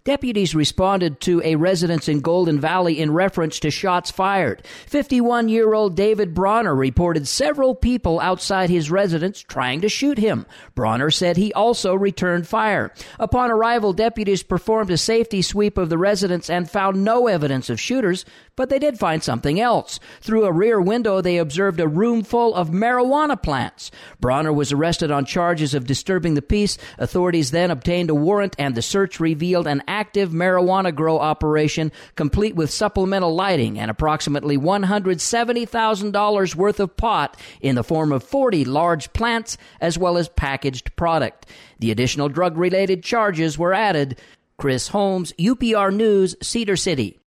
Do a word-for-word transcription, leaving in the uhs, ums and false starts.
Deputies responded to a residence in Golden Valley in reference to shots fired. fifty-one-year-old David Bronner reported several people outside his residence trying to shoot him. Bronner said he also returned fire. Upon arrival, deputies performed a safety sweep of the residence and found no evidence of shooters, but they did find something else. Through a rear window, they observed a room full of marijuana plants. Bronner was arrested on charges of disturbing the peace. Authorities then obtained a warrant, and the search revealed an active marijuana grow operation, complete with supplemental lighting and approximately one hundred seventy thousand dollars worth of pot in the form of forty large plants as well as packaged product. The additional drug-related charges were added. Chris Holmes, U P R News, Cedar City.